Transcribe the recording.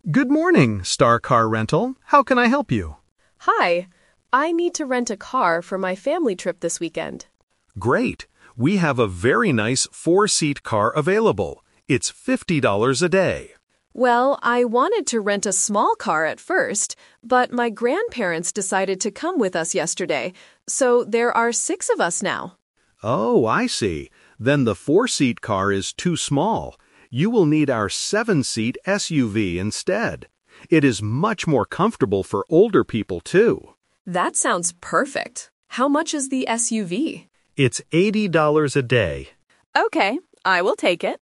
Good morning, Star Car Rental. How can I help you? Hi, I need to rent a car for my family trip this weekend. Great. We have a very nice four-seat car available. It's $50 a day. Well, I wanted to rent a small car at first, but my grandparents decided to come with us yesterday, so there are 6 of us now. Oh, I see. Then the four-seat car is too small. You will need our 7-seat SUV instead. It is much more comfortable for older people, too. That sounds perfect. How much is the SUV? It's $80 a day. Okay, I will take it.